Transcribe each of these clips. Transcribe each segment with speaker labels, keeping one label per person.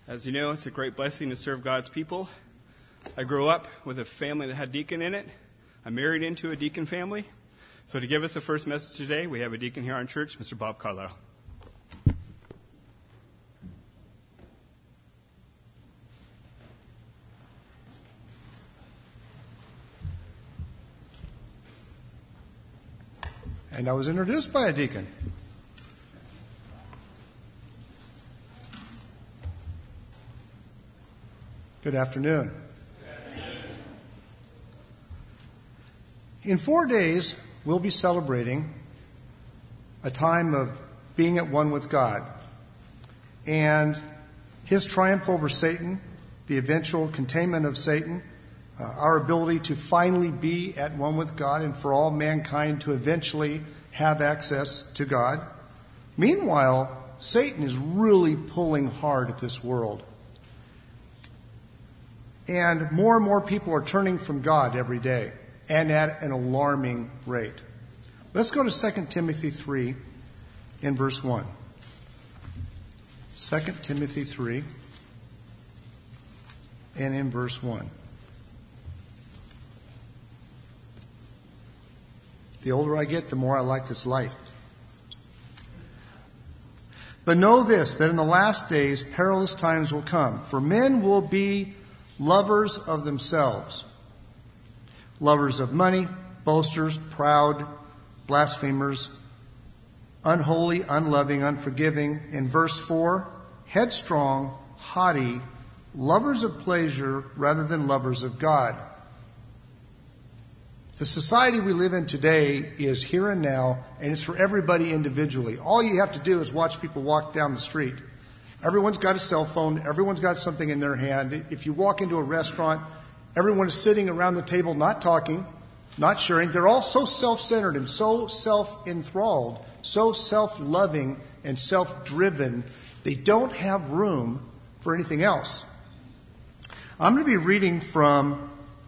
Speaker 1: As you know, it's a great blessing to serve God's people. I grew up with a family that had deacon in it. I married into a deacon family. So to give us the first message today, we have a deacon here on church, Mr. Bob Carlisle.
Speaker 2: And I was introduced by a deacon. Good afternoon. In 4 days, we'll be celebrating a time of being at one with God and His triumph over Satan, the eventual containment of Satan, our ability to finally be at one with God and for all mankind to eventually have access to God. Meanwhile, Satan is really pulling hard at this world. And more people are turning from God every day, and at an alarming rate. Let's go to 2 Timothy 3 in verse 1. 2 Timothy 3 and in verse 1. The older I get, the more I like this light. But know this, that in the last days perilous times will come, for men will be lovers of themselves, lovers of money, boasters, proud, blasphemers, unholy, unloving, unforgiving. In verse 4, headstrong, haughty, lovers of pleasure rather than lovers of God. The society we live in today is here and now, and it's for everybody individually. All you have to do is watch people walk down the street. Everyone's got a cell phone. Everyone's got something in their hand. If you walk into a restaurant, everyone is sitting around the table not talking, not sharing. They're all so self-centered and so self-enthralled, so self-loving and self-driven. They don't have room for anything else. I'm going to be reading from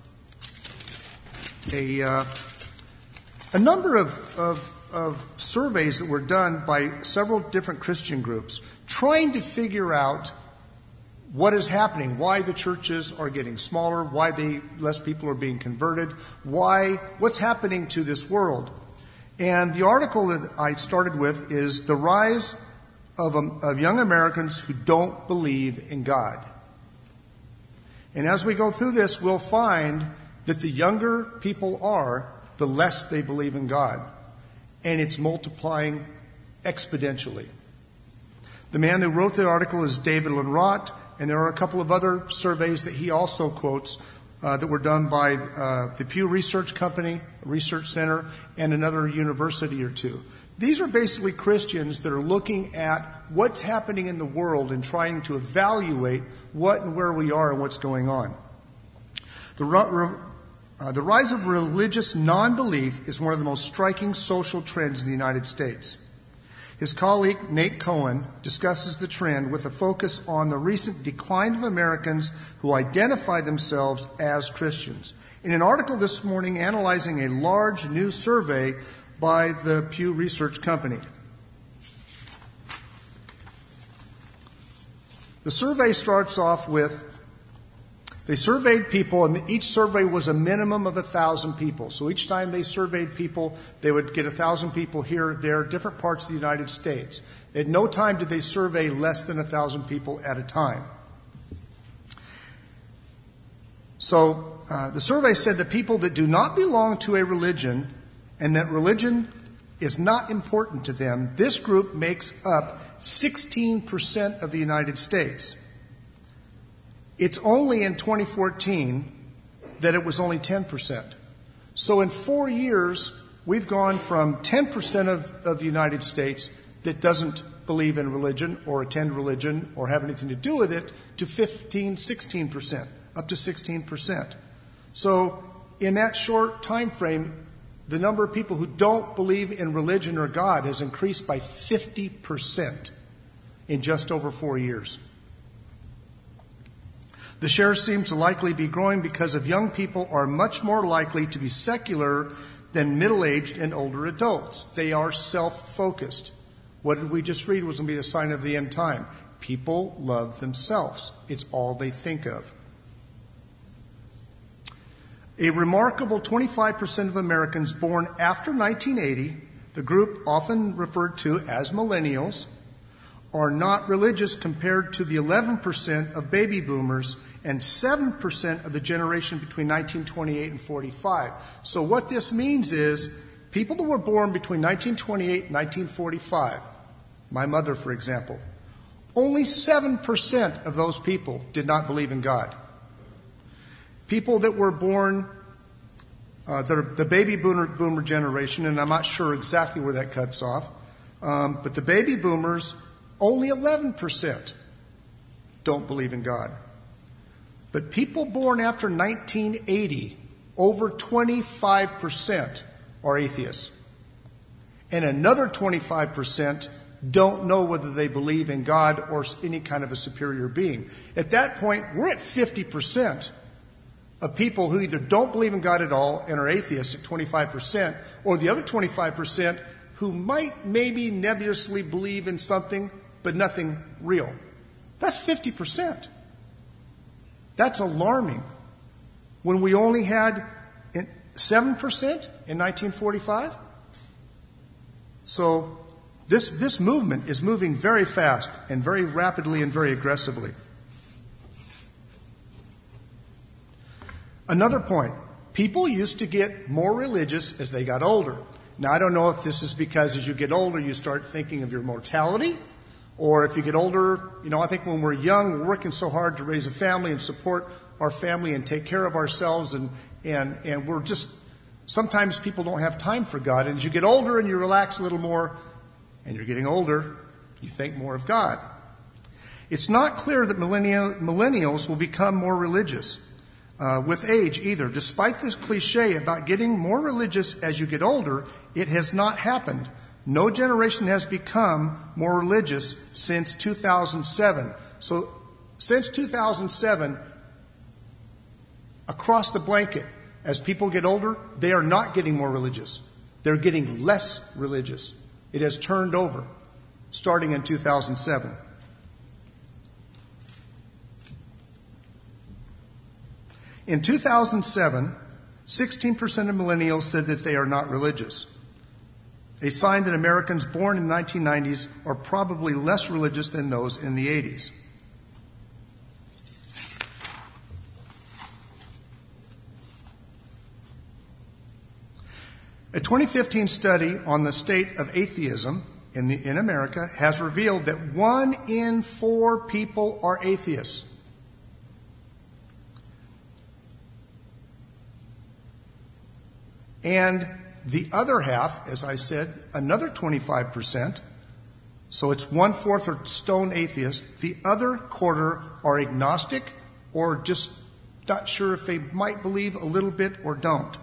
Speaker 2: a number of surveys that were done by several different Christian groups trying to figure out what is happening, why the churches are getting smaller, why less people are being converted, what's happening to this world. And the article that I started with is the rise of young Americans who don't believe in God. And as we go through this, we'll find that the younger people are, the less they believe in God. And it's multiplying exponentially. The man that wrote the article is David Lenrott, and there are a couple of other surveys that he also quotes that were done by the Pew Research Company, Research Center, and another university or two. These are basically Christians that are looking at what's happening in the world and trying to evaluate what and where we are and what's going on. The rise of religious non-belief is one of the most striking social trends in the United States. His colleague, Nate Cohen, discusses the trend with a focus on the recent decline of Americans who identify themselves as Christians. In an article this morning analyzing a large new survey by the Pew Research Company. The survey starts off with, they surveyed people, and each survey was a minimum of 1,000 people. So each time they surveyed people, they would get 1,000 people here, there, different parts of the United States. At no time did they survey less than 1,000 people at a time. So the survey said that people that do not belong to a religion and that religion is not important to them, this group makes up 16% of the United States. It's only in 2014 that it was only 10%. So in 4 years, we've gone from 10% of the United States that doesn't believe in religion or attend religion or have anything to do with it to 16%, up to 16%. So in that short time frame, the number of people who don't believe in religion or God has increased by 50% in just over 4 years. The shares seem to likely be growing because of young people are much more likely to be secular than middle-aged and older adults. They are self-focused. What did we just read was going to be a sign of the end time? People love themselves. It's all they think of. A remarkable 25% of Americans born after 1980, the group often referred to as millennials, are not religious compared to the 11% of baby boomers and 7% of the generation between 1928 and 45. So what this means is people that were born between 1928 and 1945, my mother, for example, only 7% of those people did not believe in God. People that were born, the baby boomer generation, and I'm not sure exactly where that cuts off, but the baby boomers, only 11% don't believe in God. But people born after 1980, over 25% are atheists. And another 25% don't know whether they believe in God or any kind of a superior being. At that point, we're at 50% of people who either don't believe in God at all and are atheists at 25%, or the other 25% who might maybe nebulously believe in something, but nothing real. That's 50%. That's alarming. When we only had 7% in 1945. So this movement is moving very fast and very rapidly and very aggressively. Another point. People used to get more religious as they got older. Now, I don't know if this is because as you get older, you start thinking of your mortality, or if you get older, I think when we're young, we're working so hard to raise a family and support our family and take care of ourselves, and we're just, sometimes people don't have time for God. And as you get older and you relax a little more, and you're getting older, you think more of God. It's not clear that millennials will become more religious with age either. Despite this cliche about getting more religious as you get older, it has not happened. No generation has become more religious since 2007. So since 2007, across the blanket, as people get older, they are not getting more religious. They're getting less religious. It has turned over, starting in 2007. In 2007, 16% of millennials said that they are not religious, a sign that Americans born in the 1990s are probably less religious than those in the 80s. A 2015 study on the state of atheism in America has revealed that 1 in 4 people are atheists. And the other half, as I said, another 25%, so it's 1/4 are stone atheists. The other quarter are agnostic or just not sure if they might believe a little bit or don't.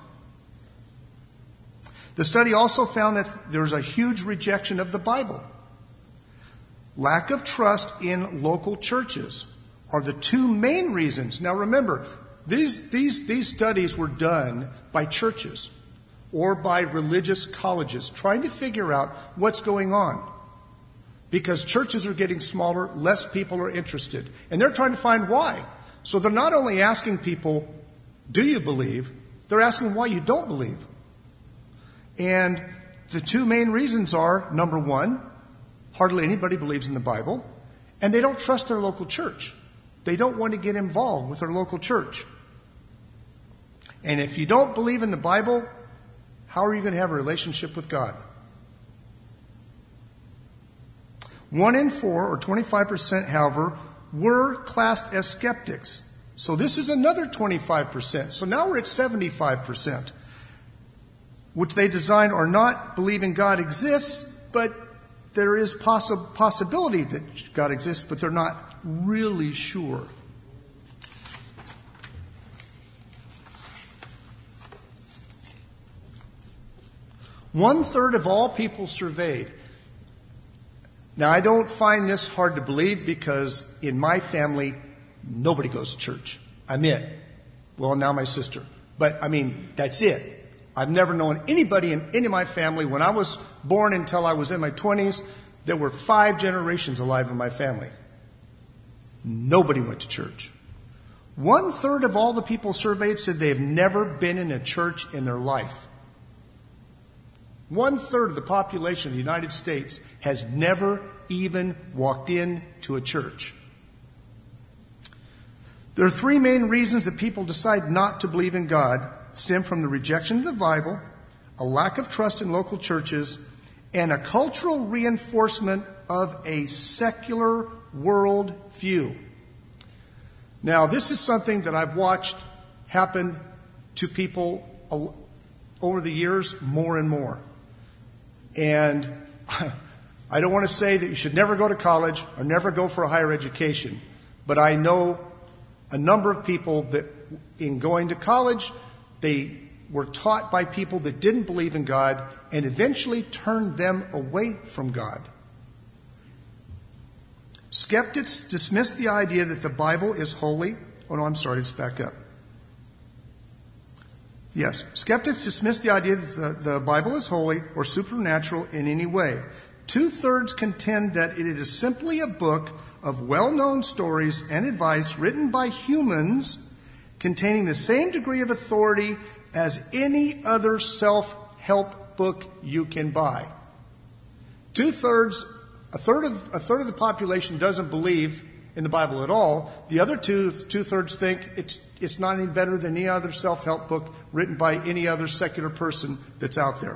Speaker 2: The study also found that there's a huge rejection of the Bible. Lack of trust in local churches are the 2 main reasons. Now remember, these studies were done by churches or by religious colleges trying to figure out what's going on. Because churches are getting smaller, less people are interested. And they're trying to find why. So they're not only asking people, do you believe? They're asking why you don't believe. And the 2 main reasons are, number 1, hardly anybody believes in the Bible, and they don't trust their local church. They don't want to get involved with their local church. And if you don't believe in the Bible, how are you going to have a relationship with God? 1 in 4, or 25%, however, were classed as skeptics. So this is another 25%. So now we're at 75%, which they design or not believing God exists, but there is possibility that God exists, but they're not really sure. One-third of all people surveyed. Now, I don't find this hard to believe because in my family, nobody goes to church. I'm it. Well, now my sister. But, that's it. I've never known anybody in any of my family. When I was born until I was in my 20s, there were 5 generations alive in my family. Nobody went to church. 1/3 of all the people surveyed said they've never been in a church in their life. 1/3 of the population of the United States has never even walked into a church. There are 3 main reasons that people decide not to believe in God: stem from the rejection of the Bible, a lack of trust in local churches, and a cultural reinforcement of a secular world view. Now, this is something that I've watched happen to people over the years more and more. And I don't want to say that you should never go to college or never go for a higher education, but I know a number of people that in going to college, they were taught by people that didn't believe in God and eventually turned them away from God. Skeptics dismiss the idea that the Bible is holy. Oh, no, I'm sorry, let's back up. Yes, skeptics dismiss the idea that the Bible is holy or supernatural in any way. 2/3 contend that it is simply a book of well-known stories and advice written by humans containing the same degree of authority as any other self-help book you can buy. 2/3, a third of the population doesn't believe in the Bible at all. The other 2/3 think it's not any better than any other self-help book written by any other secular person that's out there.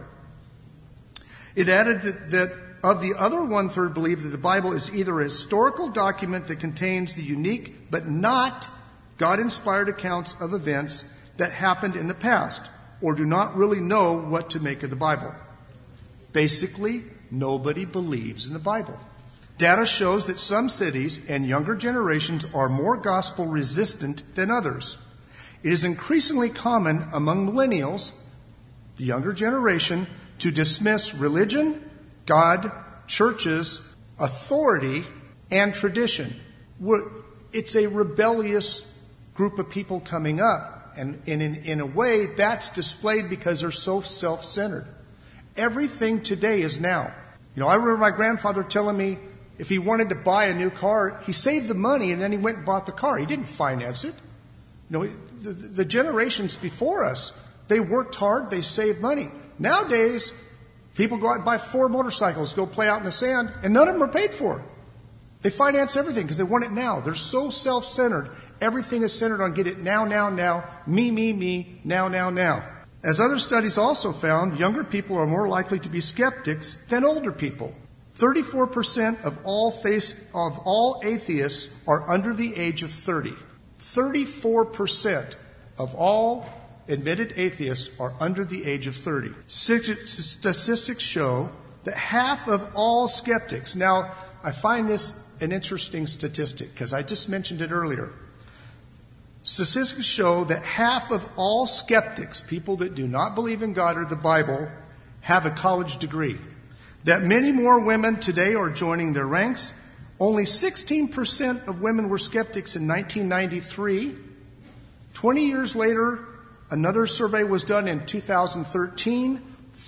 Speaker 2: It added that of the other 1/3 believe that the Bible is either a historical document that contains the unique but not God-inspired accounts of events that happened in the past, or do not really know what to make of the Bible. Basically, nobody believes in the Bible. Data shows that some cities and younger generations are more gospel resistant than others. It is increasingly common among millennials, the younger generation, to dismiss religion, God, churches, authority, and tradition. It's a rebellious group of people coming up. And in a way, that's displayed because they're so self-centered. Everything today is now. You know, I remember my grandfather telling me if he wanted to buy a new car, he saved the money and then he went and bought the car. He didn't finance it. You know, the generations before us, they worked hard, they saved money. Nowadays, people go out and buy 4 motorcycles, go play out in the sand, and none of them are paid for. They finance everything because they want it now. They're so self-centered. Everything is centered on get it now, me, now. As other studies also found, younger people are more likely to be skeptics than older people. 34% of all atheists are under the age of 30. 34% of all admitted atheists are under the age of 30. Statistics show that half of all skeptics. Now, I find this an interesting statistic because I just mentioned it earlier. Statistics show that half of all skeptics, people that do not believe in God or the Bible, have a college degree. That many more women today are joining their ranks. Only 16% of women were skeptics in 1993. 20 years later, another survey was done in 2013.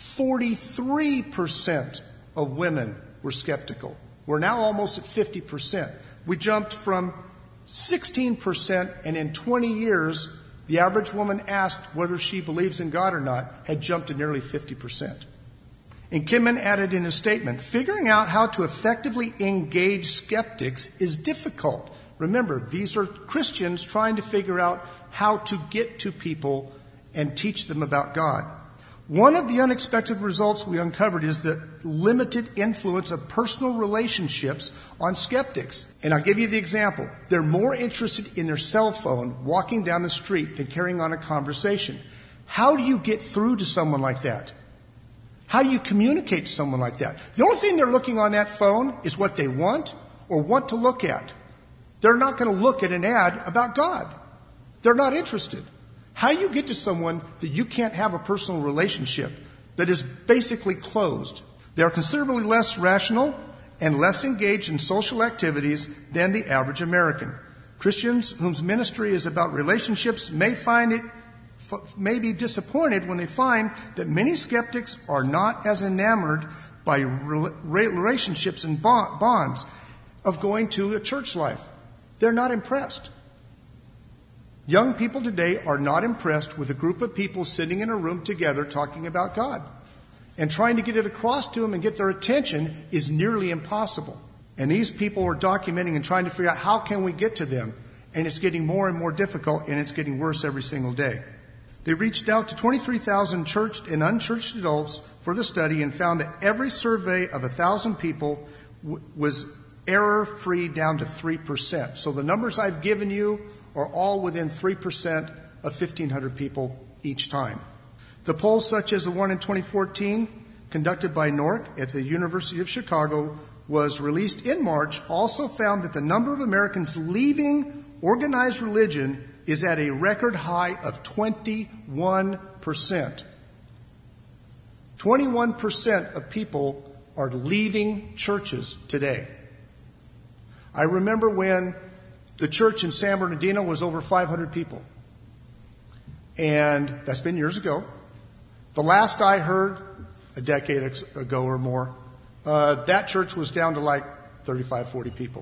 Speaker 2: 43% of women were skeptical. We're now almost at 50%. We jumped from 16%, and in 20 years, the average woman asked whether she believes in God or not had jumped to nearly 50%. And Kimman added in his statement, figuring out how to effectively engage skeptics is difficult. Remember, these are Christians trying to figure out how to get to people and teach them about God. One of the unexpected results we uncovered is the limited influence of personal relationships on skeptics. And I'll give you the example. They're more interested in their cell phone walking down the street than carrying on a conversation. How do you get through to someone like that? How do you communicate to someone like that? The only thing they're looking on that phone is what they want or want to look at. They're not going to look at an ad about God. They're not interested. How do you get to someone that you can't have a personal relationship that is basically closed? They are considerably less rational and less engaged in social activities than the average American. Christians whose ministry is about relationships may be disappointed when they find that many skeptics are not as enamored by relationships and bonds of going to a church life. They're not impressed. Young people today are not impressed with a group of people sitting in a room together talking about God. And trying to get it across to them and get their attention is nearly impossible. And these people are documenting and trying to figure out how can we get to them. And it's getting more and more difficult, and it's getting worse every single day. They reached out to 23,000 churched and unchurched adults for the study and found that every survey of 1,000 people was error-free down to 3%. So the numbers I've given you are all within 3% of 1,500 people each time. The polls, such as the one in 2014, conducted by NORC at the University of Chicago, was released in March, also found that the number of Americans leaving organized religion is at a record high of 21%. 21% of people are leaving churches today. I remember when the church in San Bernardino was over 500 people. And that's been years ago. The last I heard, a decade ago or more, that church was down to like 35, 40 people.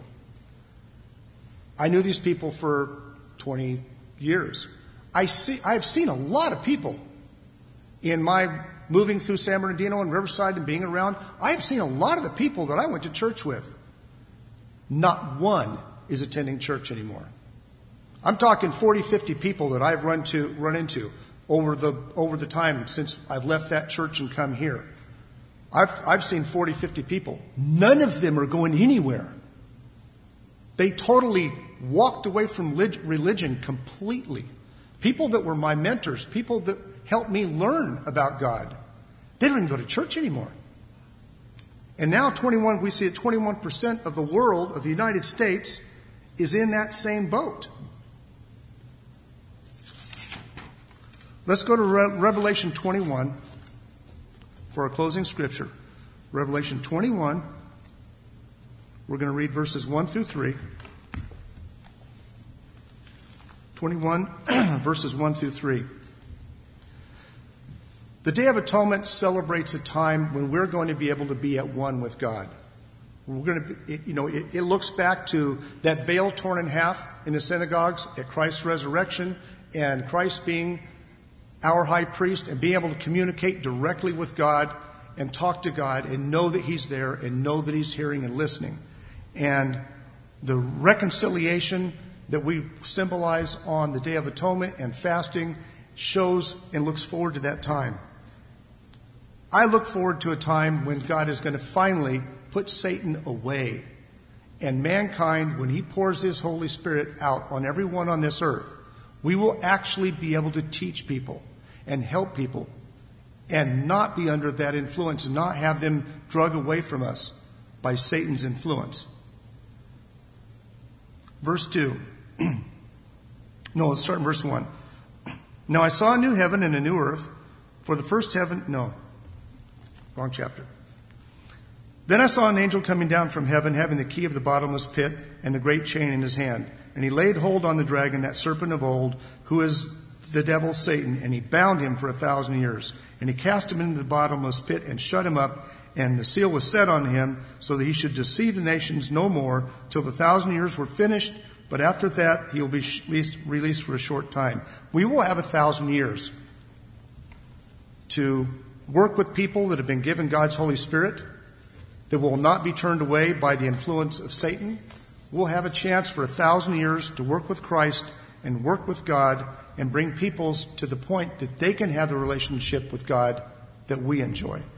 Speaker 2: I knew these people for 20 years. I've seen a lot of people in my moving through San Bernardino and Riverside and being around. I've seen a lot of the people that I went to church with. Not one is attending church anymore. I'm talking 40, 50 people that I've run into over the time since I've left that church and come here. I've seen 40, 50 people. None of them are going anywhere. They totally walked away from religion completely. People that were my mentors, people that helped me learn about God, they don't even go to church anymore. And now we see that 21% of the world, of the United States, is in that same boat. Let's go to Revelation 21 for our closing scripture. Revelation 21. We're going to read verses 1 through 3. 21, verses 1 through 3. The Day of Atonement celebrates a time when we're going to be able to be at one with God. It looks back to that veil torn in half in the synagogues at Christ's resurrection and Christ being our high priest and being able to communicate directly with God and talk to God and know that He's there and know that He's hearing and listening. And the reconciliation that we symbolize on the Day of Atonement and fasting shows and looks forward to that time. I look forward to a time when God is going to finally put Satan away. And mankind, when He pours His Holy Spirit out on everyone on this earth, we will actually be able to teach people and help people and not be under that influence and not have them drug away from us by Satan's influence. Verse 2. No, let's start in verse 1. Now I saw a new heaven and a new earth, for the first heaven... No, wrong chapter. Then I saw an angel coming down from heaven, having the key of the bottomless pit and the great chain in his hand. And he laid hold on the dragon, that serpent of old, who is the devil, Satan, and he bound him for 1,000 years. And he cast him into the bottomless pit and shut him up, and the seal was set on him, so that he should deceive the nations no more, till the 1,000 years were finished. But after that, he will be released for a short time. We will have 1,000 years to work with people that have been given God's Holy Spirit, that will not be turned away by the influence of Satan. We'll have a chance for 1,000 years to work with Christ and work with God and bring peoples to the point that they can have the relationship with God that we enjoy.